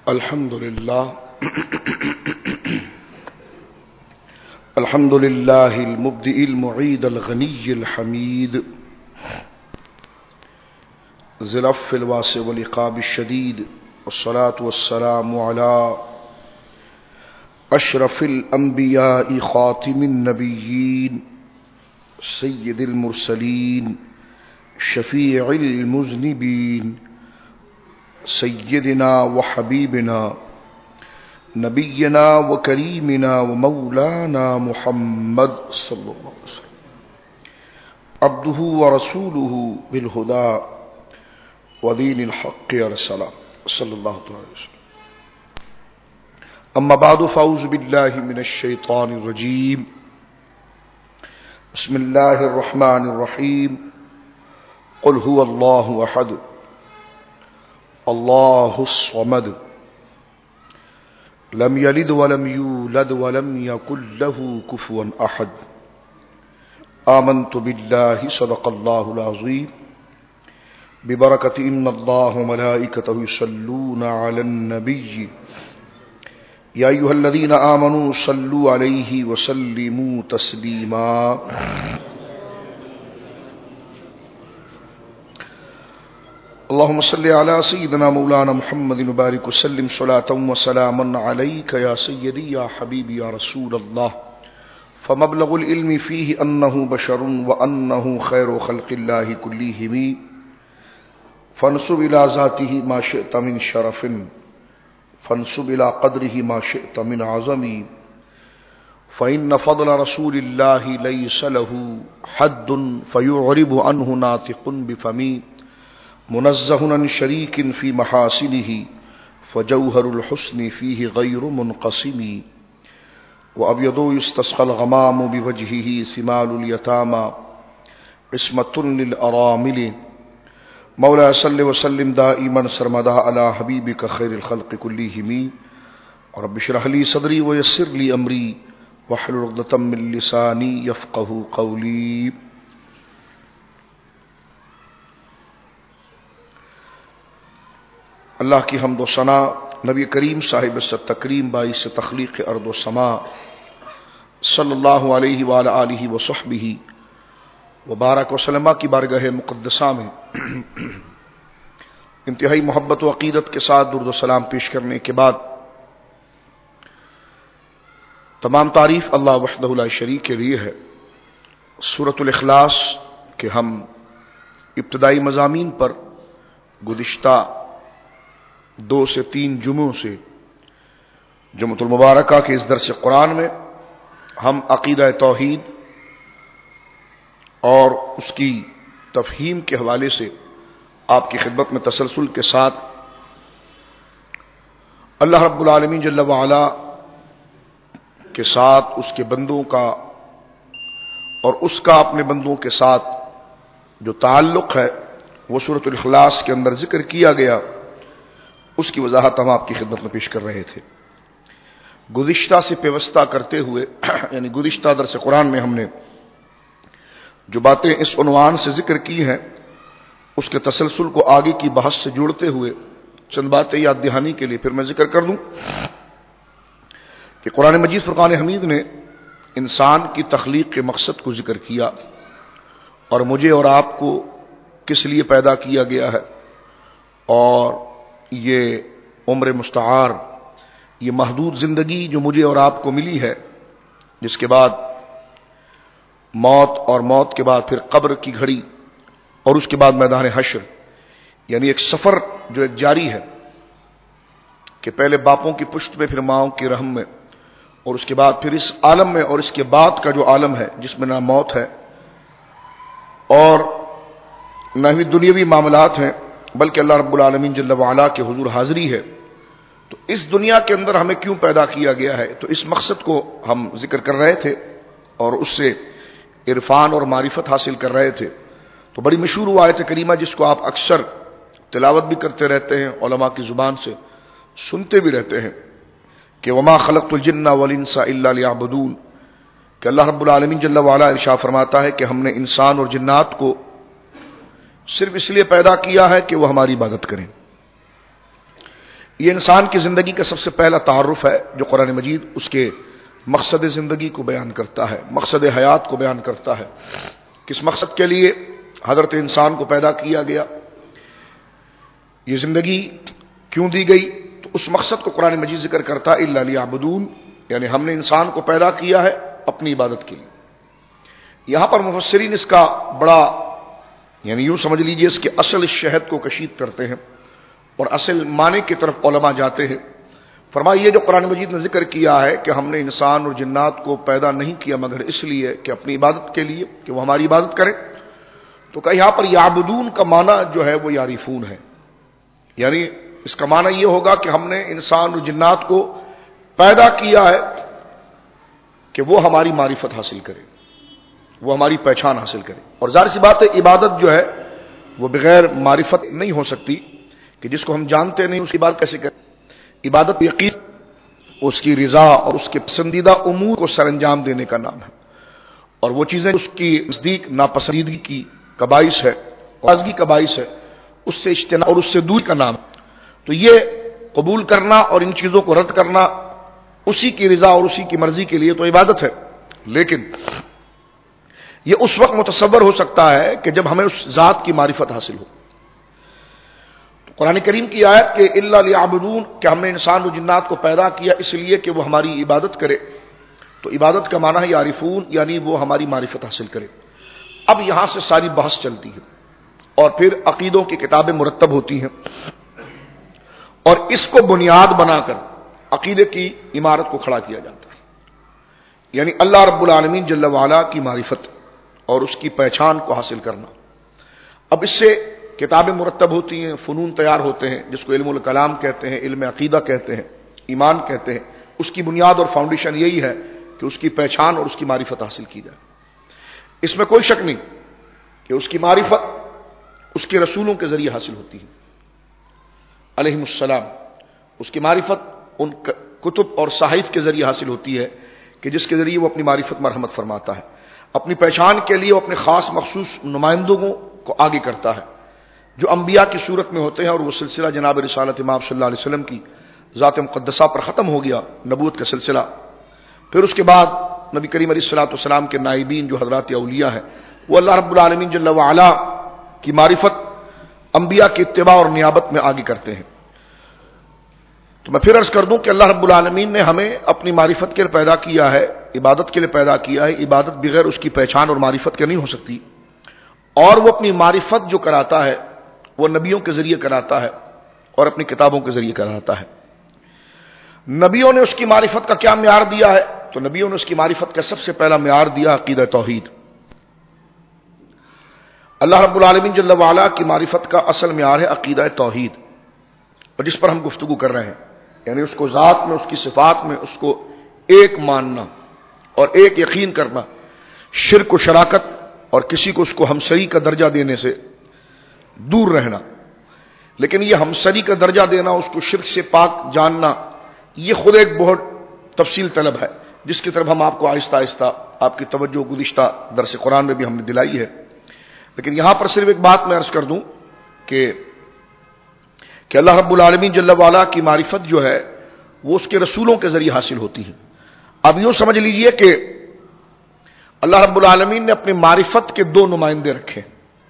الحمد لله المبدئ المعيد الغني الحميد ذي العفو الواسع والعقاب الشديد، والصلاة والسلام على أشرف الأنبياء خاتم النبيين سيد المرسلين شفيع المذنبين سيدنا وحبيبنا نبينا وكريمنا ومولانا محمد صلى الله عليه وسلم عبده ورسوله بالهدى ودين الحق أرسله صلى الله عليه وسلم. أما بعد، فأعوذ بالله من الشيطان الرجيم. بسم الله الرحمن الرحيم. قل هو الله أحد الله الصمد لم يلد ولم يولد ولم يكن له كفوا أحد. آمنت بالله صدق الله العظيم ببركة إن الله وملائكته يصلون على النبي يا أيها الذين آمنوا صلوا عليه وسلموا تسليما. اللهم صل على سيدنا مولانا محمد وبارك وسلم صلاة وسلاما عليك يا سيدي يا حبيبي يا رسول الله. فمبلغ العلم فيه أنه بشر وأنه خير خلق الله كلهم، فانسب إلى ذاته ما شئت من شرف، فانسب إلى قدره ما شئت من عظم. فإن فضل رسول الله ليس له حد فيعرب عنه ناطق بفمي، منزه عن شريك في محاسنه فجوهر الحسن فيه غير منقسم. وأبيض يستسقى الغمام بوجهه ثمال اليتامى عصمة للأرامل. مولاي صل وسلم دائما سرمدا على حبيبك خير الخلق كلهم. رب اشرح لي صدري ويسر لي أمري واحلل عقدة من لساني يفقهوا قولي. اللہ کی حمد و ثنا نبی کریم صاحب عزت تکریم باعث تخلیق ارض و سما صلی اللہ علیہ وآلہ آلہ وصحبہ وبارک وسلم کی بارگاہ مقدسہ میں انتہائی محبت و عقیدت کے ساتھ درود و سلام پیش کرنے کے بعد، تمام تعریف اللہ وحدہ لا شریک کے لیے ہے. سورۃ الاخلاص کے ہم ابتدائی مضامین پر گزشتہ 2 سے 3 جمعوں سے جمعۃ المبارکہ کے اس درس قرآن میں ہم عقیدہ توحید اور اس کی تفہیم کے حوالے سے آپ کی خدمت میں تسلسل کے ساتھ اللہ رب العالمین جل وعلا کے ساتھ اس کے بندوں کا اور اس کا اپنے بندوں کے ساتھ جو تعلق ہے وہ سورۃ الاخلاص کے اندر ذکر کیا گیا، اس کی وضاحت ہم آپ کی خدمت میں پیش کر رہے تھے. گزشتہ سے پیوستہ کرتے ہوئے یعنی گزشتہ درس قرآن میں ہم نے جو باتیں اس عنوان سے ذکر کی ہیں اس کے تسلسل کو آگے کی بحث سے جوڑتے ہوئے چند باتیں یاد دہانی کے لیے پھر میں ذکر کر دوں کہ قرآن مجید فرقان حمید نے انسان کی تخلیق کے مقصد کو ذکر کیا اور مجھے اور آپ کو کس لیے پیدا کیا گیا ہے، اور یہ عمر مستعار، یہ محدود زندگی جو مجھے اور آپ کو ملی ہے، جس کے بعد موت اور موت کے بعد پھر قبر کی گھڑی اور اس کے بعد میدان حشر، یعنی ایک سفر جو ایک جاری ہے کہ پہلے باپوں کی پشت میں پھر ماؤں کی رحم میں، اور اس کے بعد پھر اس عالم میں، اور اس کے بعد کا جو عالم ہے جس میں نہ موت ہے اور نہ ہی دنیاوی معاملات ہیں بلکہ اللہ رب العالمین جل وعلا کے حضور حاضری ہے. تو اس دنیا کے اندر ہمیں کیوں پیدا کیا گیا ہے، تو اس مقصد کو ہم ذکر کر رہے تھے اور اس سے عرفان اور معرفت حاصل کر رہے تھے. تو بڑی مشہور وہ آیت کریمہ جس کو آپ اکثر تلاوت بھی کرتے رہتے ہیں، علماء کی زبان سے سنتے بھی رہتے ہیں کہ وما خلقت الجن والانس الا لیعبدون، کہ اللہ رب العالمین جل وعلا ارشاد فرماتا ہے کہ ہم نے انسان اور جنات کو صرف اس لیے پیدا کیا ہے کہ وہ ہماری عبادت کریں. یہ انسان کی زندگی کا سب سے پہلا تعارف ہے جو قرآن مجید اس کے مقصد زندگی کو بیان کرتا ہے، مقصد حیات کو بیان کرتا ہے. کس مقصد کے لیے حضرت انسان کو پیدا کیا گیا، یہ زندگی کیوں دی گئی، تو اس مقصد کو قرآن مجید ذکر کرتا ہے الا لیعبدون، یعنی ہم نے انسان کو پیدا کیا ہے اپنی عبادت کے لیے. یہاں پر مفسرین اس کا بڑا یعنی یوں سمجھ لیجئے اس کے اصل شہد کو کشید کرتے ہیں اور اصل معنی کی طرف علماء جاتے ہیں. فرمایا یہ جو قرآن مجید نے ذکر کیا ہے کہ ہم نے انسان اور جنات کو پیدا نہیں کیا مگر اس لیے کہ اپنی عبادت کے لیے، کہ وہ ہماری عبادت کریں، تو کہ یہاں پر یعبدون کا معنی جو ہے وہ یعرفون ہے. یعنی اس کا معنی یہ ہوگا کہ ہم نے انسان اور جنات کو پیدا کیا ہے کہ وہ ہماری معرفت حاصل کرے، وہ ہماری پہچان حاصل کرے. اور ظاہر سی بات ہے عبادت جو ہے وہ بغیر معرفت نہیں ہو سکتی، کہ جس کو ہم جانتے نہیں اس کی بات کیسے کریں. عبادت یقین اس کی رضا اور اس کے پسندیدہ امور کو سر انجام دینے کا نام ہے، اور وہ چیزیں اس کی نزدیک ناپسندیدگی کی باعث ہے، ناراضگی کا باعث ہے، اس سے اجتناب اور اس سے دور کا نام. تو یہ قبول کرنا اور ان چیزوں کو رد کرنا اسی کی رضا اور اسی کی مرضی کے لیے تو عبادت ہے. لیکن یہ اس وقت متصور ہو سکتا ہے کہ جب ہمیں اس ذات کی معرفت حاصل ہو. قرآن کریم کی آیت کہ الا لیعبدون، کہ ہم نے انسان و جنات کو پیدا کیا اس لیے کہ وہ ہماری عبادت کرے، تو عبادت کا معنی ہے یعرفون، یعنی وہ ہماری معرفت حاصل کرے. اب یہاں سے ساری بحث چلتی ہے اور پھر عقیدوں کی کتابیں مرتب ہوتی ہیں، اور اس کو بنیاد بنا کر عقیدے کی عمارت کو کھڑا کیا جاتا ہے. یعنی اللہ رب العالمین جل وعلا کی معرفت اور اس کی پہچان کو حاصل کرنا. اب اس سے کتابیں مرتب ہوتی ہیں، فنون تیار ہوتے ہیں، جس کو علم الکلام کہتے ہیں، علم عقیدہ کہتے ہیں، ایمان کہتے ہیں. اس کی بنیاد اور فاؤنڈیشن یہی ہے کہ اس کی پہچان اور اس کی معرفت حاصل کی جائے. اس میں کوئی شک نہیں کہ اس کی معرفت اس کے رسولوں کے ذریعے حاصل ہوتی ہے علیہم السلام. اس کی معرفت ان کتب اور صحائف کے ذریعے حاصل ہوتی ہے کہ جس کے ذریعے وہ اپنی معرفت مرحمت فرماتا ہے. اپنی پہچان کے لیے وہ اپنے خاص مخصوص نمائندوں کو آگے کرتا ہے جو انبیاء کی صورت میں ہوتے ہیں، اور وہ سلسلہ جناب رسالت امام صلی اللہ علیہ وسلم کی ذات مقدسہ پر ختم ہو گیا نبوت کا سلسلہ. پھر اس کے بعد نبی کریم علیہ الصلوۃ والسلام کے نائبین جو حضرات اولیاء ہیں وہ اللہ رب العالمین جل وعلا کی معرفت انبیاء کی اتباع اور نیابت میں آگے کرتے ہیں. تو میں پھر عرض کر دوں کہ اللہ رب العالمین نے ہمیں اپنی معرفت کے لیے پیدا کیا ہے، عبادت کے لیے پیدا کیا ہے. عبادت بغیر اس کی پہچان اور معرفت کے نہیں ہو سکتی، اور وہ اپنی معرفت جو کراتا ہے وہ نبیوں کے ذریعے کراتا ہے اور اپنی کتابوں کے ذریعے کراتا ہے. نبیوں نے اس کی معرفت کا کیا معیار دیا ہے؟ تو نبیوں نے اس کی معرفت کا سب سے پہلا معیار دیا عقیدہ توحید. اللہ رب العالمین جل وعلا کی معرفت کا اصل معیار ہے عقیدہ توحید، اور جس پر ہم گفتگو کر رہے ہیں. یعنی اس کو ذات میں، اس کی صفات میں اس کو ایک ماننا اور ایک یقین کرنا، شرک و شراکت اور کسی کو اس کو ہمسری کا درجہ دینے سے دور رہنا. لیکن یہ ہمسری کا درجہ دینا، اس کو شرک سے پاک جاننا، یہ خود ایک بہت تفصیل طلب ہے جس کی طرف ہم آپ کو آہستہ آہستہ آپ کی توجہ گزشتہ درس قرآن میں بھی ہم نے دلائی ہے. لیکن یہاں پر صرف ایک بات میں عرض کر دوں کہ اللہ رب العالمین جل وعلا کی معرفت جو ہے وہ اس کے رسولوں کے ذریعے حاصل ہوتی ہے. اب یوں سمجھ لیجئے کہ اللہ رب العالمین نے اپنی معرفت کے دو نمائندے رکھے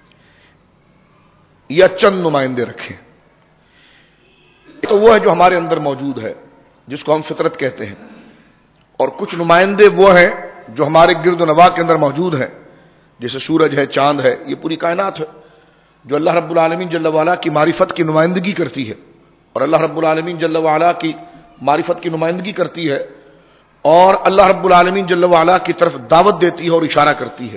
یا چند نمائندے رکھے. تو وہ ہے جو ہمارے اندر موجود ہے جس کو ہم فطرت کہتے ہیں، اور کچھ نمائندے وہ ہیں جو ہمارے گرد و نواح کے اندر موجود ہیں، جیسے سورج ہے، چاند ہے، یہ پوری کائنات ہے جو اللہ رب العالمین جل وعلا کی معرفت کی نمائندگی کرتی ہے. اور اللہ رب العالمین جل وعلا کی معرفت کی نمائندگی کرتی ہے اور اللہ رب العالمین جل وعلا کی طرف دعوت دیتی ہے اور اشارہ کرتی ہے.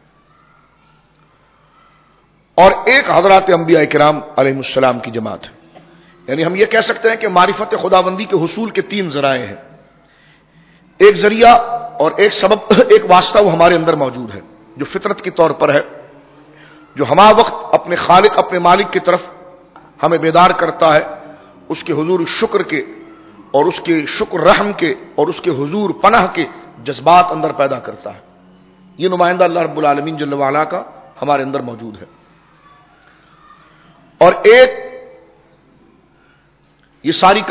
اور ایک حضرات انبیاء کرام علیہ السلام کی جماعت ہے. یعنی ہم یہ کہہ سکتے ہیں کہ معرفت خداوندی کے حصول کے تین ذرائع ہیں. ایک ذریعہ اور ایک سبب، ایک واسطہ وہ ہمارے اندر موجود ہے جو فطرت کے طور پر ہے، جو ہما وقت اپنے خالق، اپنے مالک کی طرف ہمیں بیدار کرتا ہے، اس کے حضور شکر کے اور اس کے شکر رحم کے اور اس کے حضور پناہ کے جذبات اندر پیدا کرتا ہے. یہ نمائندہ اللہ رب العالمین جل وعلا کا ہمارے اندر موجود ہے. اور ایک یہ ساری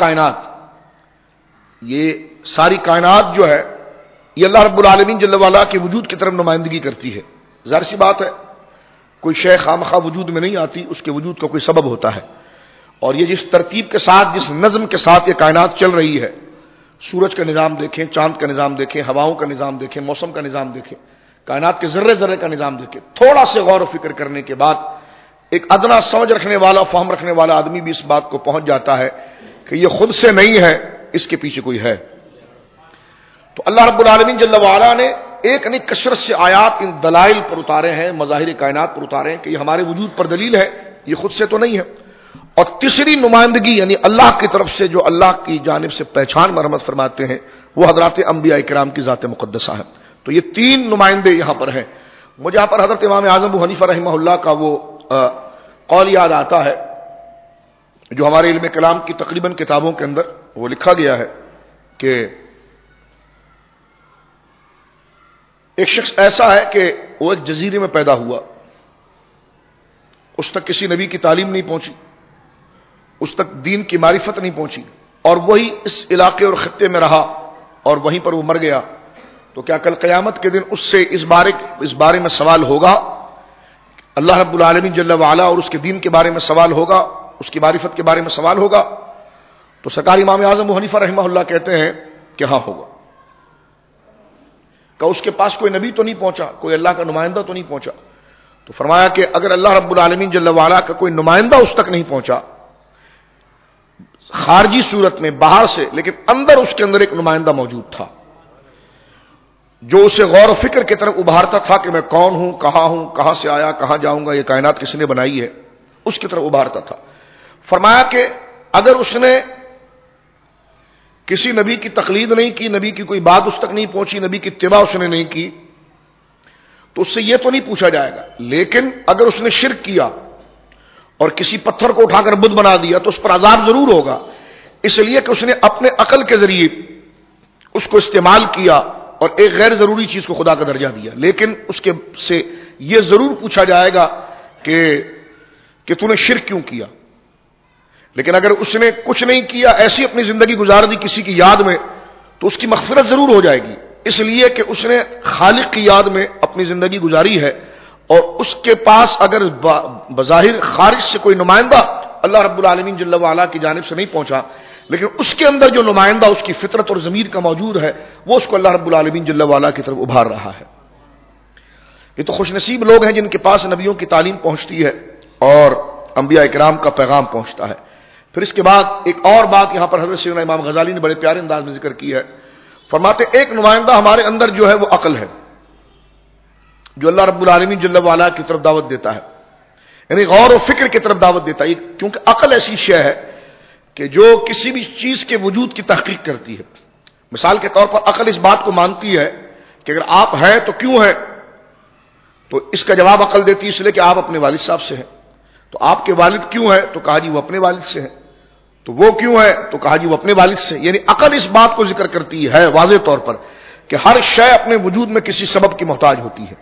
کائنات جو ہے یہ اللہ رب العالمین جل وعلا کے وجود کی طرف نمائندگی کرتی ہے. ظاہر سی بات ہے کوئی شے خامخواہ وجود میں نہیں آتی، اس کے وجود کا کوئی سبب ہوتا ہے. اور یہ جس ترتیب کے ساتھ، جس نظم کے ساتھ یہ کائنات چل رہی ہے، سورج کا نظام دیکھیں، چاند کا نظام دیکھیں، ہواؤں کا نظام دیکھیں، موسم کا نظام دیکھیں، کائنات کے ذرے ذرے کا نظام دیکھیں، تھوڑا سے غور و فکر کرنے کے بعد ایک ادنا سمجھ رکھنے والا، فہم رکھنے والا آدمی بھی اس بات کو پہنچ جاتا ہے کہ یہ خود سے نہیں ہے، اس کے پیچھے کوئی ہے. تو اللہ رب العالمین جل وعلا نے ایک نہیں کثرت سے آیات ان دلائل پر اتارے ہیں، مظاہر کائنات پر اتارے ہیں کہ یہ ہمارے وجود پر دلیل ہے، یہ خود سے تو نہیں ہے. اور تیسری نمائندگی یعنی اللہ کی طرف سے جو اللہ کی جانب سے پہچان مرمت فرماتے ہیں وہ حضرات انبیاء کرام کی ذات مقدسہ ہے. تو یہ تین نمائندے یہاں پر ہیں. مجھے یہاں پر حضرت امام اعظم ابو حنیفہ رحمہ اللہ کا وہ قول یاد آتا ہے جو ہمارے علم کلام کی تقریباً کتابوں کے اندر وہ لکھا گیا ہے کہ ایک شخص ایسا ہے کہ وہ ایک جزیرے میں پیدا ہوا، اس تک کسی نبی کی تعلیم نہیں پہنچی، اس تک دین کی معرفت نہیں پہنچی، اور وہی اس علاقے اور خطے میں رہا اور وہیں پر وہ مر گیا. تو کیا کل قیامت کے دن اس سے اس بارے میں سوال ہوگا؟ اللہ رب العالمین جل وعلا اور اس کے دین کے بارے میں سوال ہوگا، اس کی معرفت کے بارے میں سوال ہوگا؟ تو سرکار امام اعظم ابو حنیفہ رحمہ اللہ کہتے ہیں کہ ہاں ہوگا. کہ اس کے پاس کوئی نبی تو نہیں پہنچا، کوئی اللہ کا نمائندہ تو نہیں پہنچا. تو فرمایا کہ اگر اللہ رب العالمین جل وعلا کا کوئی نمائندہ اس تک نہیں پہنچا خارجی صورت میں باہر سے، لیکن اندر اس کے اندر ایک نمائندہ موجود تھا جو اسے غور و فکر کی طرف ابھارتا تھا کہ میں کون ہوں، کہاں سے آیا، کہاں جاؤں گا، یہ کائنات کس نے بنائی ہے، اس کی طرف ابھارتا تھا. فرمایا کہ اگر اس نے کسی نبی کی تقلید نہیں کی، نبی کی کوئی بات اس تک نہیں پہنچی، نبی کی اتباع اس نے نہیں کی، تو اس سے یہ تو نہیں پوچھا جائے گا. لیکن اگر اس نے شرک کیا اور کسی پتھر کو اٹھا کر بت بنا دیا تو اس پر عذاب ضرور ہوگا، اس لیے کہ اس نے اپنے عقل کے ذریعے اس کو استعمال کیا اور ایک غیر ضروری چیز کو خدا کا درجہ دیا. لیکن اس کے سے یہ ضرور پوچھا جائے گا کہ تو نے شرک کیوں کیا. لیکن اگر اس نے کچھ نہیں کیا، ایسی اپنی زندگی گزار دی کسی کی یاد میں، تو اس کی مغفرت ضرور ہو جائے گی، اس لیے کہ اس نے خالق کی یاد میں اپنی زندگی گزاری ہے. اور اس کے پاس اگر بظاہر خارج سے کوئی نمائندہ اللہ رب العالمین جل وعلا کی جانب سے نہیں پہنچا، لیکن اس کے اندر جو نمائندہ اس کی فطرت اور ضمیر کا موجود ہے وہ اس کو اللہ رب العالمین جل وعلا کی طرف ابھار رہا ہے. یہ تو خوش نصیب لوگ ہیں جن کے پاس نبیوں کی تعلیم پہنچتی ہے اور انبیاء کرام کا پیغام پہنچتا ہے. پھر اس کے بعد ایک اور بات یہاں پر حضرت سیدنا امام غزالی نے بڑے پیارے انداز میں ذکر کی ہے. فرماتے ایک نمائندہ ہمارے اندر جو ہے وہ عقل ہے، جو اللہ رب العالمین جل وعلا کی طرف دعوت دیتا ہے، یعنی غور و فکر کی طرف دعوت دیتا ہے. کیونکہ عقل ایسی شے ہے کہ جو کسی بھی چیز کے وجود کی تحقیق کرتی ہے. مثال کے طور پر عقل اس بات کو مانتی ہے کہ اگر آپ ہیں تو کیوں ہیں، تو اس کا جواب عقل دیتی ہے اس لیے کہ آپ اپنے والد صاحب سے ہیں. تو آپ کے والد کیوں ہیں، تو کہا جی وہ اپنے والد سے ہیں. تو وہ کیوں ہے، تو کہا جی وہ اپنے والد سے. یعنی عقل اس بات کو ذکر کرتی ہے واضح طور پر کہ ہر شے اپنے وجود میں کسی سبب کی محتاج ہوتی ہے،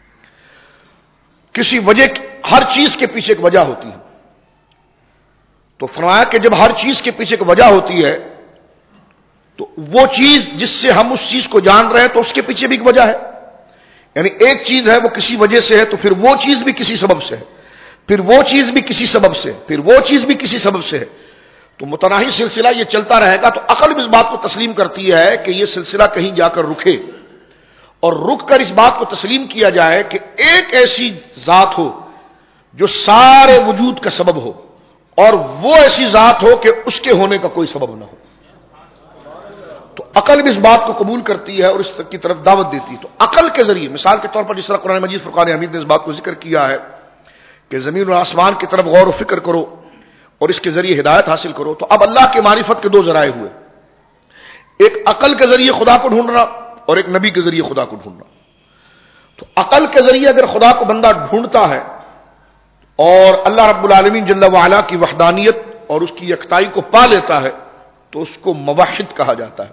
کسی وجہ، ہر چیز کے پیچھے ایک وجہ ہوتی ہے. تو فرمایا کہ جب ہر چیز کے پیچھے ایک وجہ ہوتی ہے تو وہ چیز جس سے ہم اس چیز کو جان رہے ہیں تو اس کے پیچھے بھی ایک وجہ ہے. یعنی ایک چیز ہے وہ کسی وجہ سے ہے تو پھر وہ چیز بھی کسی سبب سے ہے، پھر وہ چیز بھی کسی سبب سے، پھر وہ چیز بھی کسی سبب سے ہے. تو متناہی سلسلہ یہ چلتا رہے گا. تو عقل بھی اس بات کو تسلیم کرتی ہے کہ یہ سلسلہ کہیں جا کر رکے، اور رک کر اس بات کو تسلیم کیا جائے کہ ایک ایسی ذات ہو جو سارے وجود کا سبب ہو، اور وہ ایسی ذات ہو کہ اس کے ہونے کا کوئی سبب نہ ہو. تو عقل بھی اس بات کو قبول کرتی ہے اور اس کی طرف دعوت دیتی ہے. تو عقل کے ذریعے مثال کے طور پر جس طرح قرآن مجید فرقان حمید نے اس بات کو ذکر کیا ہے کہ زمین اور آسمان کی طرف غور و فکر کرو اور اس کے ذریعے ہدایت حاصل کرو. تو اب اللہ کے معرفت کے دو ذرائع ہوئے، ایک عقل کے ذریعے خدا کو ڈھونڈنا اور ایک نبی کے ذریعے خدا کو ڈھونڈنا. تو عقل کے ذریعے اگر خدا کو بندہ ڈھونڈتا ہے اور اللہ رب العالمین جل وعلا کی وحدانیت اور اس کی یکتائی کو پا لیتا ہے تو اس کو موحد کہا جاتا ہے.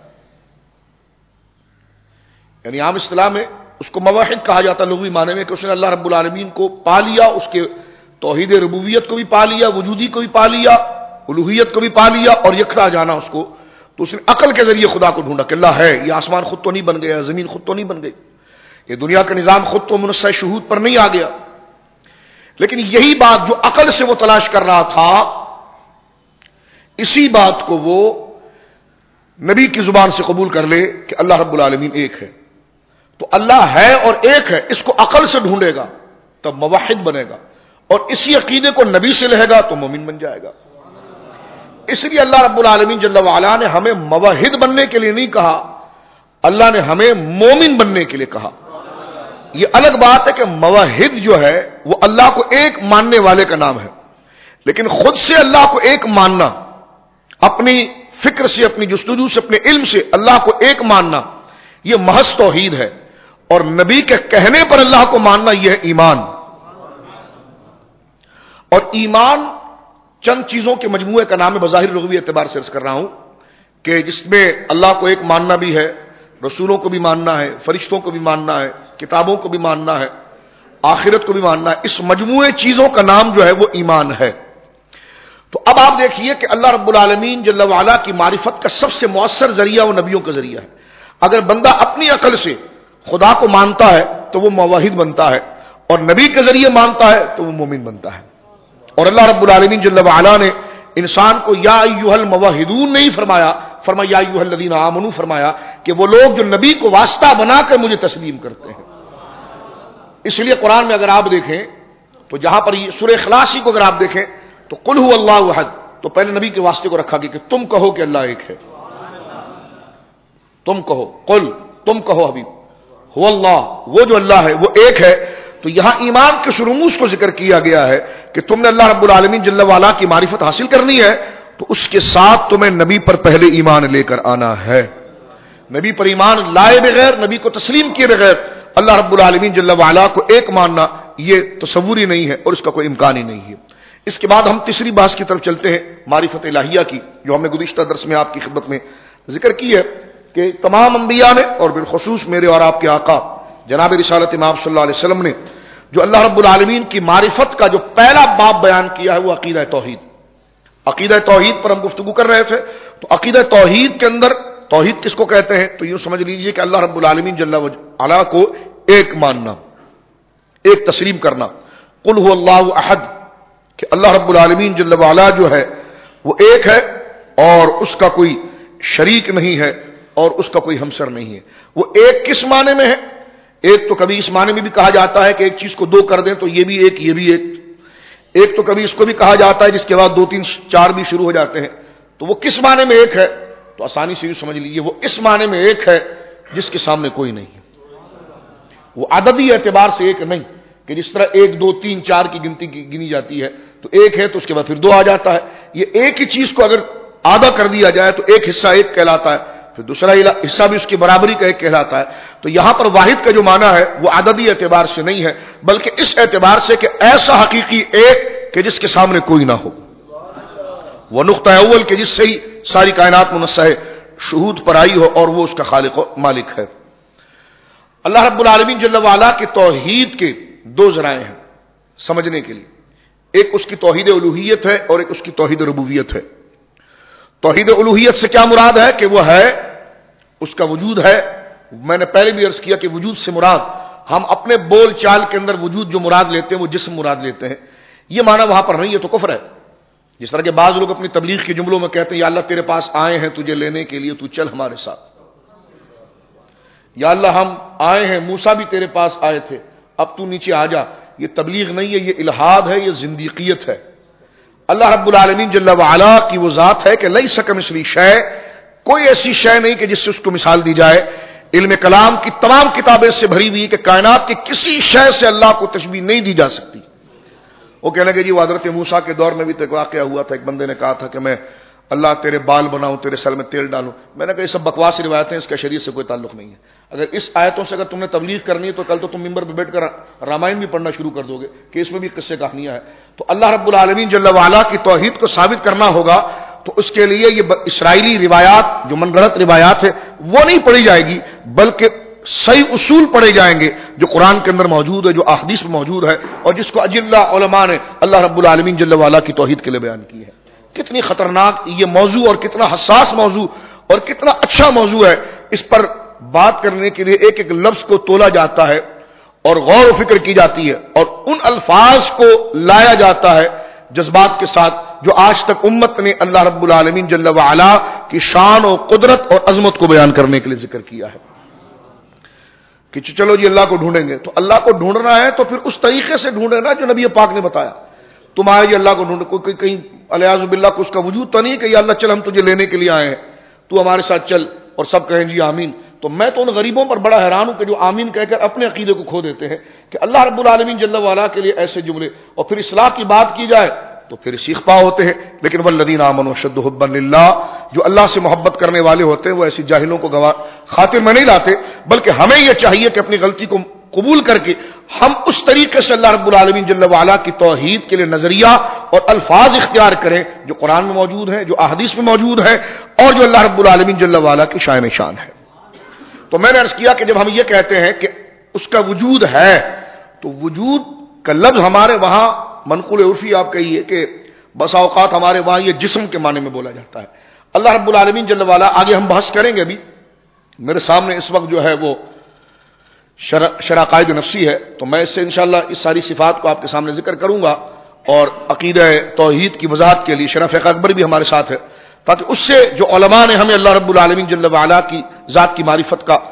یعنی عام اصطلاح میں اس کو موحد کہا جاتا ہے لغوی معنی میں کہ اس نے اللہ رب العالمین کو پا لیا، اس کے توحید ربوبیت کو بھی پا لیا، وجودی کو بھی پا لیا، الوہیت کو بھی پا لیا اور یکتا جانا اس کو، تو اس نے عقل کے ذریعے خدا کو ڈھونڈا کہ اللہ ہے، یہ آسمان خود تو نہیں بن گیا، زمین خود تو نہیں بن گئی، یہ دنیا کا نظام خود تو منصہ شہود پر نہیں آ گیا. لیکن یہی بات جو عقل سے وہ تلاش کر رہا تھا، اسی بات کو وہ نبی کی زبان سے قبول کر لے کہ اللہ رب العالمین ایک ہے. تو اللہ ہے اور ایک ہے، اس کو عقل سے ڈھونڈے گا تب موحد بنے گا، اور اسی عقیدے کو نبی سے لے گا تو مومن بن جائے گا. اس لیے اللہ رب العالمین جل وعلا نے ہمیں موحد بننے کے لیے نہیں کہا، اللہ نے ہمیں مومن بننے کے لیے کہا. یہ الگ بات ہے کہ موحد جو ہے وہ اللہ کو ایک ماننے والے کا نام ہے، لیکن خود سے اللہ کو ایک ماننا، اپنی فکر سے، اپنی جستجو سے، اپنے علم سے اللہ کو ایک ماننا، یہ محض توحید ہے. اور نبی کے کہنے پر اللہ کو ماننا یہ ہے ایمان. اور ایمان چند چیزوں کے مجموعے کا نام ہے، بظاہر لغوی اعتبار سے عرض کر رہا ہوں کہ جس میں اللہ کو ایک ماننا بھی ہے، رسولوں کو بھی ماننا ہے، فرشتوں کو بھی ماننا ہے، کتابوں کو بھی ماننا ہے، آخرت کو بھی ماننا ہے. اس مجموعے چیزوں کا نام جو ہے وہ ایمان ہے. تو اب آپ دیکھیے کہ اللہ رب العالمین جل وعلا کی معرفت کا سب سے مؤثر ذریعہ وہ نبیوں کا ذریعہ ہے. اگر بندہ اپنی عقل سے خدا کو مانتا ہے تو وہ موحد بنتا ہے، اور نبی کے ذریعے مانتا ہے تو وہ مومن بنتا ہے. اور اللہ رب العالمین جل وعلا نے انسان کو یا ایھا الموحدون نہیں فرمایا، فرمایا یا ایھا الذین آمنوا، فرمایا کہ وہ لوگ جو نبی کو واسطہ بنا کر مجھے تسلیم کرتے ہیں. اس لیے قرآن میں اگر آپ دیکھیں تو جہاں پر سورہ اخلاص کو اگر آپ دیکھیں تو قل هو اللہ احد، تو پہلے نبی کے واسطے کو رکھا گیا کہ تم کہو کہ اللہ ایک ہے. تم کہو، قل، تم کہو حبیب، هو اللہ، وہ جو اللہ ہے وہ ایک ہے. تو یہاں ایمان کے شرموز کو ذکر کیا گیا ہے کہ تم نے اللہ رب العالمین جل وعلا کی معرفت حاصل کرنی ہے تو اس کے ساتھ تمہیں نبی پر پہلے ایمان لے کر آنا ہے. نبی پر ایمان لائے بغیر، نبی کو تسلیم کیے بغیر اللہ رب العالمین جل وعلا کو ایک ماننا یہ تصوری نہیں ہے اور اس کا کوئی امکان ہی نہیں ہے. اس کے بعد ہم تیسری بات کی طرف چلتے ہیں، معرفت الہیہ کی، جو ہم نے گزشتہ درس میں آپ کی خدمت میں ذکر کی ہے کہ تمام انبیاء نے اور بالخصوص میرے اور آپ کے آقا جناب رسالت امام صلی اللہ علیہ وسلم نے جو اللہ رب العالمین کی معرفت کا جو پہلا باب بیان کیا ہے وہ عقیدہ توحید. عقیدہ توحید پر ہم گفتگو کر رہے تھے. تو عقیدہ توحید کے اندر توحید کس کو کہتے ہیں؟ تو یوں سمجھ لیجئے کہ اللہ رب العالمین جل وعلا کو ایک ماننا، ایک تسلیم کرنا. قل هو اللہ احد، کہ اللہ رب العالمین جل وعلا جو ہے وہ ایک ہے اور اس کا کوئی شریک نہیں ہے اور اس کا کوئی ہمسر نہیں ہے. وہ ایک کس معنی میں ہے؟ ایک تو کبھی اس معنی میں بھی کہا جاتا ہے کہ ایک چیز کو دو کر دیں تو یہ بھی ایک یہ بھی ایک. ایک تو کبھی اس کو بھی کہا جاتا ہے جس کے بعد دو تین چار بھی شروع ہو جاتے ہیں. تو وہ کس معنی میں ایک ہے؟ تو آسانی سے یوں سمجھ لیجیے وہ اس معنی میں ایک ہے جس کے سامنے کوئی نہیں ہے. وہ عددی اعتبار سے ایک نہیں کہ جس طرح ایک دو تین چار کی گنتی گنی جاتی ہے تو ایک ہے تو اس کے بعد پھر دو آ جاتا ہے. یہ ایک ہی چیز کو اگر آدھا کر دیا جائے تو ایک حصہ ایک کہلاتا ہے، پھر دوسرا حصہ بھی اس کی برابری کا ایک کہلاتا ہے. تو یہاں پر واحد کا جو معنی ہے وہ عددی اعتبار سے نہیں ہے بلکہ اس اعتبار سے کہ ایسا حقیقی ایک کہ جس کے سامنے کوئی نہ ہو، وہ نقطہ اول کہ جس سے ہی ساری کائنات منصہ شہود پر آئی ہو اور وہ اس کا خالق و مالک ہے. اللہ رب العالمین جل وعلا کے توحید کے دو ذرائع ہیں سمجھنے کے لیے. ایک اس کی توحید الوہیت ہے اور ایک اس کی توحید ربوبیت ہے. توحید الوہیت سے کیا مراد ہے کہ وہ ہے، اس کا وجود ہے. میں نے پہلے بھی عرض کیا کہ وجود سے مراد ہم اپنے بول چال کے اندر وجود جو مراد لیتے ہیں وہ جسم مراد لیتے ہیں. یہ معنی وہاں پر نہیں ہے تو کفر ہے. جس طرح کہ بعض لوگ اپنی تبلیغ کے جملوں میں کہتے ہیں یا اللہ تیرے پاس آئے ہیں تجھے لینے کے لیے، تو چل ہمارے ساتھ. یا اللہ ہم آئے ہیں، موسیٰ بھی تیرے پاس آئے تھے، اب تو نیچے آ جا. یہ تبلیغ نہیں ہے، یہ الہاد ہے، یہ زندیقیت ہے. اللہ رب العالمین جل وعلا کی وہ ذات ہے کہ لیس کمثلہ شیء، کوئی ایسی شے نہیں کہ جس سے اس کو مثال دی جائے. علم کلام کی تمام کتابیں سے بھری ہوئی کہ کائنات کی کسی شے سے اللہ کو تشبیہ نہیں دی جا سکتی. وہ کہنے لگے جی وہ حضرت موسیٰ کے دور میں بھی تو واقعہ ہوا تھا، ایک بندے نے کہا تھا کہ میں اللہ تیرے بال بناؤں، تیرے سر میں تیل ڈالوں. میں نے کہا یہ سب بکواس روایتیں، اس کا شریعت سے کوئی تعلق نہیں ہے. اگر اس آیتوں سے اگر تم نے تبلیغ کرنی ہے تو کل تو تم ممبر پہ بیٹھ کر رامائن بھی پڑھنا شروع کر دو گے کہ اس میں بھی قصے کہانیاں ہیں. تو اللہ رب العالمین جل وعلا کی توحید کو ثابت کرنا ہوگا تو اس کے لیے یہ اسرائیلی روایات جو من گھڑت روایات ہے وہ نہیں پڑھی جائے گی بلکہ صحیح اصول پڑھے جائیں گے جو قرآن کے اندر موجود ہے، جو احادیث میں موجود ہے اور جس کو اجلہ علماء نے اللہ رب العالمین جل وعلا کی توحید کے لیے بیان کی ہے. کتنی خطرناک یہ موضوع اور کتنا حساس موضوع اور کتنا اچھا موضوع ہے. اس پر بات کرنے کے لیے ایک ایک لفظ کو تولا جاتا ہے اور غور و فکر کی جاتی ہے اور ان الفاظ کو لایا جاتا ہے جذبات کے ساتھ جو آج تک امت نے اللہ رب العالمین جل وعلا کی شان و قدرت اور عظمت کو بیان کرنے کے لیے ذکر کیا ہے. کہ چلو جی اللہ کو ڈھونڈیں گے، تو اللہ کو ڈھونڈنا ہے تو پھر اس طریقے سے ڈھونڈے نا جو نبی پاک نے بتایا. تم آئے جی اللہ کو ڈھونڈ، کوئی کہیں الیاذ باللہ کو اس کا وجود تو نہیں کہ یا اللہ چل ہم تجھے لینے کے لیے آئے ہیں، تو ہمارے ساتھ چل، اور سب کہیں جی آمین. تو میں تو ان غریبوں پر بڑا حیران ہوں کہ جو آمین کہہ کر اپنے عقیدے کو کھو دیتے ہیں کہ اللہ رب العالمین جل وعلا کے لیے ایسے جملے، اور پھر اصلاح کی بات کی جائے تو پھر سیخ پا ہوتے ہیں. لیکن والذین آمنوا اشد حبا للہ، جو اللہ سے محبت کرنے والے ہوتے ہیں وہ ایسی جاہلوں کو خاطر میں نہیں لاتے، بلکہ ہمیں یہ چاہیے کہ اپنی غلطی کو قبول کر کے ہم اس طریقے سے اللہ رب العالمین جل وعلا کی توحید کے لیے نظریہ اور الفاظ اختیار کریں جو قرآن میں موجود ہیں، جو احادیث میں موجود ہیں، اور جو اللہ رب العالمین جل وعلا کی شان شان ہے. تو میں نے عرض کیا کہ جب ہم یہ کہتے ہیں کہ اس کا وجود ہے، تو وجود کا لفظ ہمارے وہاں منقول عرفی آپ کہیے کہ بسا اوقات ہمارے وہاں یہ جسم کے معنی میں بولا جاتا ہے. اللہ رب العالمین جل وعلا، آگے ہم بحث کریں گے. ابھی میرے سامنے اس وقت جو ہے وہ شرح قائد نفسی ہے، تو میں اس سے انشاءاللہ اس ساری صفات کو آپ کے سامنے ذکر کروں گا، اور عقیدہ توحید کی وضاحت کے لیے شرح فقہ اکبر بھی ہمارے ساتھ ہے، تاکہ اس سے جو علماء نے ہمیں اللہ رب العالمین جل وعلا کی ذات کی معرفت کا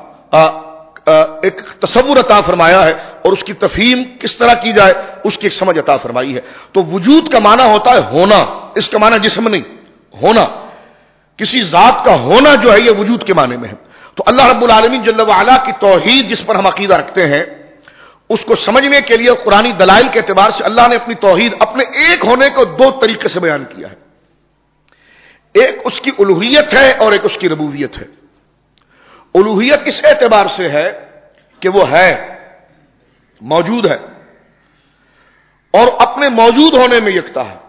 ایک تصور عطا فرمایا ہے اور اس کی تفہیم کس طرح کی جائے اس کی ایک سمجھ عطا فرمائی ہے. تو وجود کا معنی ہوتا ہے ہونا، اس کا معنی جسم نہیں، ہونا. کسی ذات کا ہونا جو ہے یہ وجود کے معنی میں ہے. تو اللہ رب العالمین جل وعلا کی توحید جس پر ہم عقیدہ رکھتے ہیں، اس کو سمجھنے کے لیے قرآنی دلائل کے اعتبار سے اللہ نے اپنی توحید اپنے ایک ہونے کو دو طریقے سے بیان کیا ہے. ایک اس کی الوہیت ہے اور ایک اس کی ربوبیت ہے. الوہیت اس اعتبار سے ہے کہ وہ ہے، موجود ہے، اور اپنے موجود ہونے میں یکتا ہے،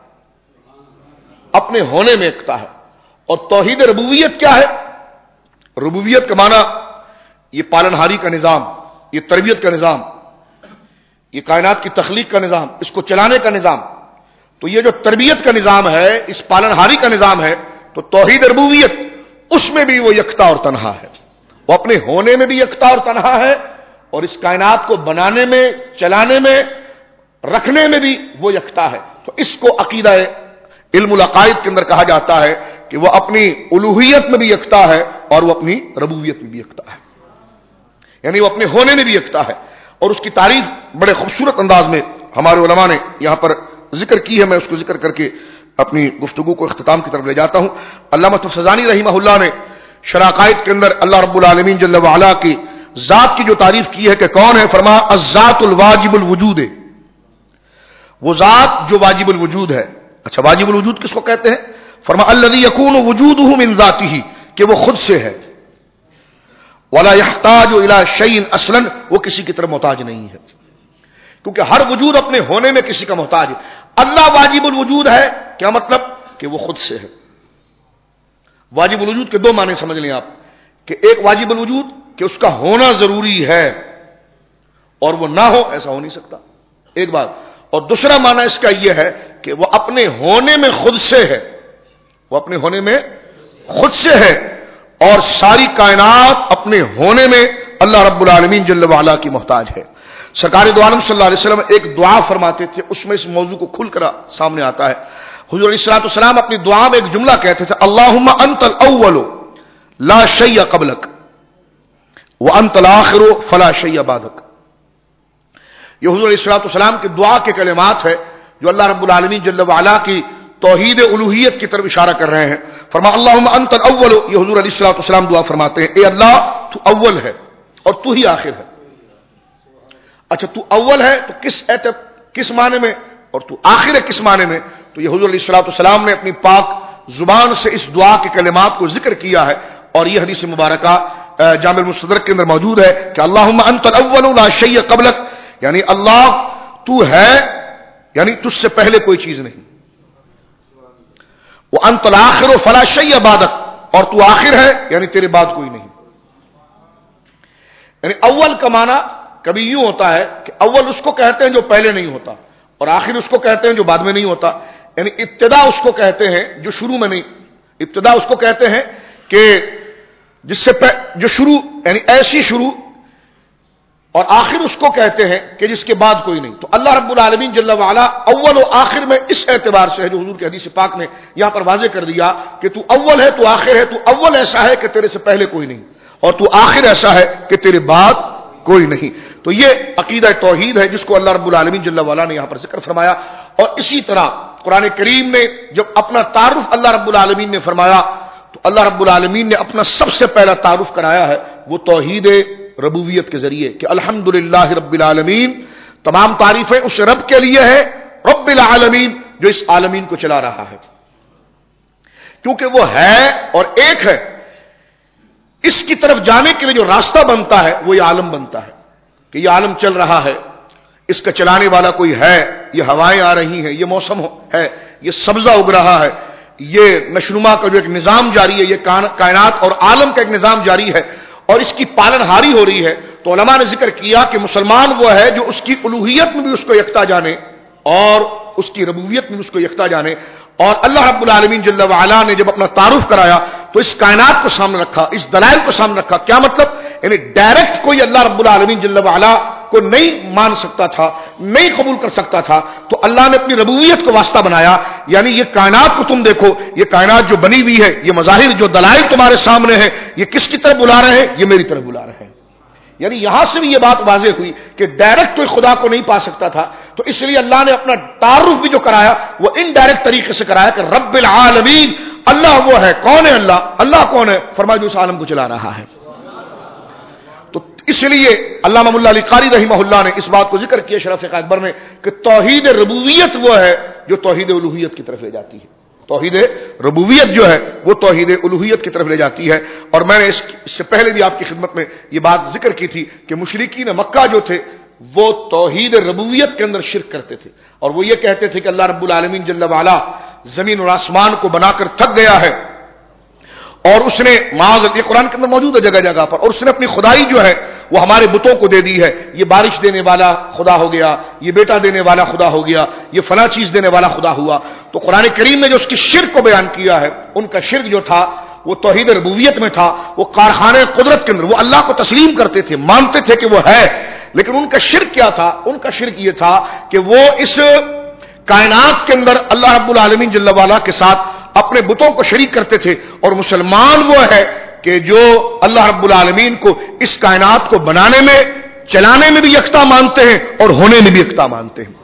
اپنے ہونے میں یکتا ہے. اور توحید ربوبیت کیا ہے؟ ربوبیت کا معنی یہ پالنہاری کا نظام، یہ تربیت کا نظام، یہ کائنات کی تخلیق کا نظام، اس کو چلانے کا نظام. تو یہ جو تربیت کا نظام ہے، اس پالنہاری کا نظام ہے، تو توحید ربوبیت اس میں بھی وہ یکتا اور تنہا ہے. وہ اپنے ہونے میں بھی یکتا اور تنہا ہے، اور اس کائنات کو بنانے میں، چلانے میں، رکھنے میں بھی وہ یکتا ہے. تو اس کو عقیدہ علم العقائد کے اندر کہا جاتا ہے کہ وہ اپنی الوہیت میں بھی یکتا ہے اور وہ اپنی ربوبیت میں بھی یکتا ہے، یعنی وہ اپنے ہونے میں بھی یکتا ہے. اور اس کی تعریف بڑے خوبصورت انداز میں ہمارے علماء نے یہاں پر ذکر کی ہے. میں اس کو ذکر کر کے اپنی گفتگو کو اختتام کی طرف لے جاتا ہوں. علامہ تفسیرانی رحمہ اللہ نے شرح عقائد کے اندر اللہ رب العالمین جل وعلا کی ذات کی جو تعریف کی ہے کہ کون ہے، فرمایا الذات الواجب الوجود، وہ ذات جو واجب الوجود ہے. اچھا، واجب الوجود کس کو کہتے ہیں؟ فرمایا الذی یکون وجودہ من ذاتہ، کہ وہ خود سے ہے. ولا یحتاج الی شیء، اصلا وہ کسی کی طرف محتاج نہیں ہے، کیونکہ ہر وجود اپنے ہونے میں کسی کا محتاج ہے. اللہ واجب الوجود ہے، کیا مطلب؟ کہ وہ خود سے ہے. واجب الوجود کے دو معنی سمجھ لیں آپ، کہ ایک واجب الوجود کہ اس کا ہونا ضروری ہے اور وہ نہ ہو ایسا ہو نہیں سکتا، ایک بات. اور دوسرا معنی اس کا یہ ہے کہ وہ اپنے ہونے میں خود سے ہے، وہ اپنے ہونے میں خود سے ہے، اور ساری کائنات اپنے ہونے میں اللہ رب العالمین جل وعلا کی محتاج ہے. سرکار دو عالم صلی اللہ علیہ وسلم ایک دعا فرماتے تھے، اس میں اس موضوع کو کھل کر سامنے آتا ہے. حضور علیہ الصلوۃ والسلام اپنی دعا میں ایک جملہ کہتے تھے، اللہم انت الاول لا شیء قبلک وانت الاخر فلا شیء بعدک. یہ حضور علیہ الصلوۃ والسلام کی دعا کے کلمات ہے جو اللہ رب العالمین جل وعلا کی توحید الوہیت کی طرف اشارہ کر رہے ہیں. فرمایا اللہم انت الاول، یہ حضور علیہ الصلوۃ والسلام دعا فرماتے ہیں، اے اللہ تو اول ہے اور تو ہی آخر ہے. اچھا، تو اول ہے تو کس معنی میں، اور تو آخر ہے کس معنی میں؟ تو یہ حضور علیہ الصلوۃ والسلام نے اپنی پاک زبان سے اس دعا کے کلمات کو ذکر کیا ہے، اور یہ حدیث مبارکہ جامع المستدرک کے اندر موجود ہے کہ اللہم انت الاول لا شیء قبلک، یعنی اللہ تو ہے، یعنی تجھ سے پہلے کوئی چیز نہیں. وانت الاخر فلا شیء بعدک، اور تو آخر ہے یعنی تیرے بعد کوئی نہیں. یعنی اول کا معنی کبھی یوں ہوتا ہے کہ اول اس کو کہتے ہیں جو پہلے نہیں ہوتا، اور آخر اس کو کہتے ہیں جو بعد میں نہیں ہوتا. یعنی ابتدا اس کو کہتے ہیں جو شروع میں نہیں، ابتدا اس کو کہتے ہیں کہ جس سے جو شروع یعنی ایسی شروع، اور آخر اس کو کہتے ہیں کہ جس کے بعد کوئی نہیں۔ تو اللہ رب العالمین جل وعلا اول و آخر میں اس اعتبار سے ہے جو حضور کے حدیث پاک نے یہاں پر واضح کر دیا کہ تو اول ہے، تو آخر ہے، تو اول ایسا ہے کہ تیرے سے پہلے کوئی نہیں، اور تو آخر ایسا ہے کہ تیرے بعد کوئی نہیں۔ تو یہ عقیدہ توحید ہے جس کو اللہ رب العالمین جل وعلا نے یہاں پر ذکر فرمایا۔ اور اسی طرح قرآن کریم نے جب اپنا تعارف اللہ رب العالمین نے فرمایا تو اللہ رب العالمین نے اپنا سب سے پہلا تعارف کرایا ہے وہ توحید ربوبیت کے ذریعے کہ الحمدللہ رب العالمین، تمام تعریفیں اس رب کے لیے ہے، رب العالمین، جو اس عالمین کو چلا رہا ہے، کیونکہ وہ ہے اور ایک ہے۔ اس کی طرف جانے کے لیے جو راستہ بنتا ہے وہ یہ عالم بنتا ہے کہ یہ عالم چل رہا ہے، اس کا چلانے والا کوئی ہے، یہ ہوائیں آ رہی ہیں، یہ موسم ہے، یہ سبزہ اگ رہا ہے، یہ نشوما کا جو ایک نظام جاری ہے، یہ کائنات اور عالم کا ایک نظام جاری ہے اور اس کی پالن ہاری ہو رہی ہے۔ تو علماء نے ذکر کیا کہ مسلمان وہ ہے جو اس کی الوہیت میں بھی اس کو یکتا جانے اور اس کی ربوبیت میں بھی اس کو یکتا جانے۔ اور اللہ رب العالمین جل وعلا نے جب اپنا تعارف کرایا تو اس کائنات کو سامنے رکھا، اس دلائل کو سامنے رکھا۔ کیا مطلب؟ یعنی ڈائریکٹ کوئی اللہ رب العالمین جل وعلا کو نہیں مان سکتا تھا، نہیں قبول کر سکتا تھا، تو اللہ نے اپنی ربوبیت کو واسطہ بنایا۔ یعنی یہ کائنات کو تم دیکھو، یہ کائنات جو بنی ہوئی ہے، یہ مظاہر جو دلائل تمہارے سامنے ہیں، یہ کس کی طرف بلا رہے ہیں؟ یہ میری طرف بلا رہے ہیں۔ یعنی یہاں سے بھی یہ بات واضح ہوئی کہ ڈائریکٹ کوئی خدا کو نہیں پا سکتا تھا، تو اس لیے اللہ نے اپنا تعارف بھی جو کرایا وہ انڈائریکٹ طریقے سے کرایا کہ رب العالمین، اللہ وہ ہے۔ کون ہے اللہ؟ اللہ کون ہے؟ فرمایا جو اس عالم کو چلا رہا ہے۔ تو اس لیے علامہ مولا علی قاری رحمہ اللہ نے اس بات کو ذکر کیا شرف اکبر میں کہ توحید ربوبیت وہ ہے جو توحید الوہیت کی طرف لے جاتی ہے۔ توحید ربوبیت جو ہے وہ توحید الوہیت کی طرف لے جاتی ہے۔ اور میں نے اس سے پہلے بھی آپ کی خدمت میں یہ بات ذکر کی تھی کہ مشرکین مکہ جو تھے وہ توحید ربوبیت کے اندر شرک کرتے تھے، اور وہ یہ کہتے تھے کہ اللہ رب العالمین جل وعلا زمین اور آسمان کو بنا کر تھک گیا ہے، اور اس نے معاذ یہ قرآن کے اندر موجود ہے جگہ جگہ پر، اور اس نے اپنی خدائی جو ہے وہ ہمارے بتوں کو دے دی ہے۔ یہ بارش دینے والا خدا ہو گیا، یہ بیٹا دینے والا خدا ہو گیا، یہ فلاں چیز دینے والا خدا ہوا۔ تو قرآن کریم نے جو اس کی شرک کو بیان کیا ہے، ان کا شرک جو تھا وہ توحید ربوبیت میں تھا، وہ کارخانے قدرت کے اندر وہ اللہ کو تسلیم کرتے تھے، مانتے تھے کہ وہ ہے، لیکن ان کا شرک کیا تھا؟ ان کا شرک یہ تھا کہ وہ اس کائنات کے اندر اللہ رب العالمین جل وعلا کے ساتھ اپنے بتوں کو شریک کرتے تھے۔ اور مسلمان وہ ہے کہ جو اللہ رب العالمین کو اس کائنات کو بنانے میں، چلانے میں بھی یکتا مانتے ہیں اور ہونے میں بھی یکتا مانتے ہیں۔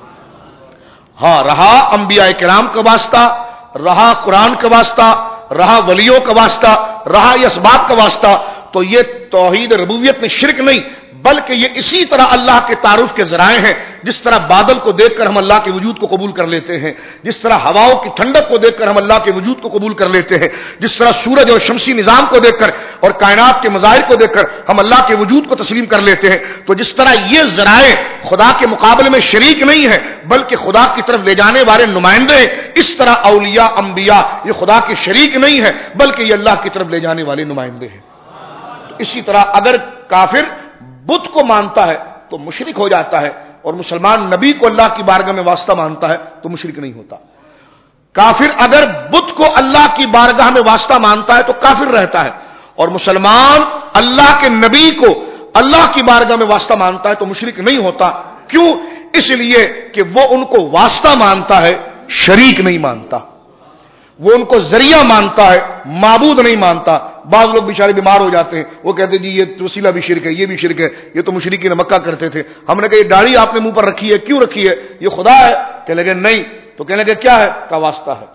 ہاں، رہا انبیاء کرام کا واسطہ، رہا قرآن کا واسطہ، رہا ولیوں کا واسطہ، رہا یہ اسباب کا واسطہ، تو یہ توحید ربوبیت میں شرک نہیں، بلکہ یہ اسی طرح اللہ کے تعارف کے ذرائع ہیں۔ جس طرح بادل کو دیکھ کر ہم اللہ کے وجود کو قبول کر لیتے ہیں، جس طرح ہواؤں کی ٹھنڈک کو دیکھ کر ہم اللہ کے وجود کو قبول کر لیتے ہیں، جس طرح سورج اور شمسی نظام کو دیکھ کر اور کائنات کے مظاہر کو دیکھ کر ہم اللہ کے وجود کو تسلیم کر لیتے ہیں، تو جس طرح یہ ذرائع خدا کے مقابلے میں شریک نہیں ہے بلکہ خدا کی طرف لے جانے والے نمائندے ہیں، اس طرح اولیاء انبیاء یہ خدا کے شریک نہیں ہے بلکہ یہ اللہ کی طرف لے جانے والے نمائندے ہیں۔ تو اسی طرح اگر کافر بت کو مانتا ہے تو مشرک ہو جاتا ہے، اور مسلمان نبی کو اللہ کی بارگاہ میں واسطہ مانتا ہے تو مشرک نہیں ہوتا۔ کافر اگر بت کو اللہ کی بارگاہ میں واسطہ مانتا ہے تو کافر رہتا ہے، اور مسلمان اللہ کے نبی کو اللہ کی بارگاہ میں واسطہ مانتا ہے تو مشرک نہیں ہوتا۔ کیوں؟ اس لیے کہ وہ ان کو واسطہ مانتا ہے، شریک نہیں مانتا، وہ ان کو ذریعہ مانتا ہے، معبود نہیں مانتا۔ بعض لوگ بیچارے بیمار ہو جاتے ہیں، وہ کہتے ہیں جی یہ وسیلہ بھی شرک ہے، یہ بھی شرک ہے، یہ تو مشرکین مکہ کرتے تھے۔ ہم نے کہا یہ داڑھی آپ نے منہ پر رکھی ہے، کیوں رکھی ہے؟ یہ خدا ہے؟ کہنے لگے نہیں، تو کہنے لگے کیا ہے؟ کا واسطہ ہے۔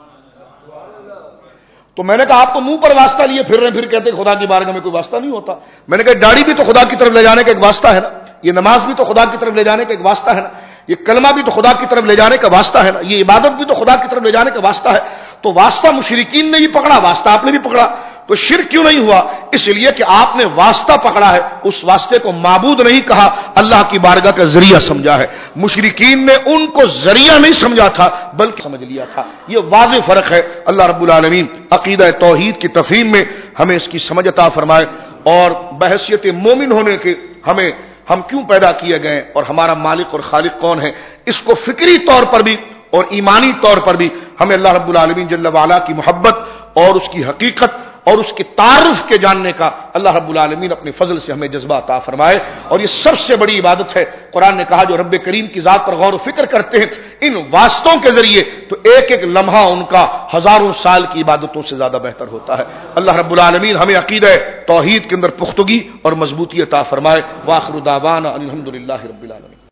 تو میں نے کہا آپ تو منہ پر واسطہ لیے پھر رہے، پھر کہتے خدا کی بارگاہ میں کوئی واسطہ نہیں ہوتا۔ میں نے کہا داڑھی بھی تو خدا کی طرف لے جانے کا ایک واسطہ ہے نا، یہ نماز بھی تو خدا کی طرف لے جانے کا ایک واسطہ ہے نا، یہ کلمہ بھی تو خدا کی طرف لے جانے کا واسطہ ہے نا، یہ عبادت بھی تو خدا کی طرف لے جانے کا واسطہ ہے۔ تو واسطہ مشرکین نے بھی پکڑا، واسطہ آپ نے بھی پکڑا، تو شرک کیوں نہیں ہوا؟ اس لیے کہ آپ نے واسطہ پکڑا ہے، اس واسطے کو معبود نہیں کہا، اللہ کی بارگاہ کا ذریعہ سمجھا ہے۔ مشرکین نے ان کو ذریعہ نہیں سمجھا تھا بلکہ سمجھ لیا تھا۔ یہ واضح فرق ہے۔ اللہ رب العالمین عقیدہ توحید کی تفہیم میں ہمیں اس کی سمجھ عطا فرمائے، اور بحیثیت مومن ہونے کے ہم کیوں پیدا کیے گئے اور ہمارا مالک اور خالق کون ہے، اس کو فکری طور پر بھی اور ایمانی طور پر بھی ہمیں اللہ رب العالمین جل وعلا کی محبت اور اس کی حقیقت اور اس کے تعارف کے جاننے کا اللہ رب العالمین اپنے فضل سے ہمیں جذبہ عطا فرمائے. اور یہ سب سے بڑی عبادت ہے. قرآن نے کہا جو رب کریم کی ذات پر غور و فکر کرتے ہیں ان واسطوں کے ذریعے تو ایک ایک لمحہ ان کا ہزاروں سال کی عبادتوں سے زیادہ بہتر ہوتا ہے. اللہ رب العالمین ہمیں عقیدہ توحید کے اندر پختگی اور مضبوطی عطا فرمائے. وآخر دعوانا الحمدللہ رب العالمین.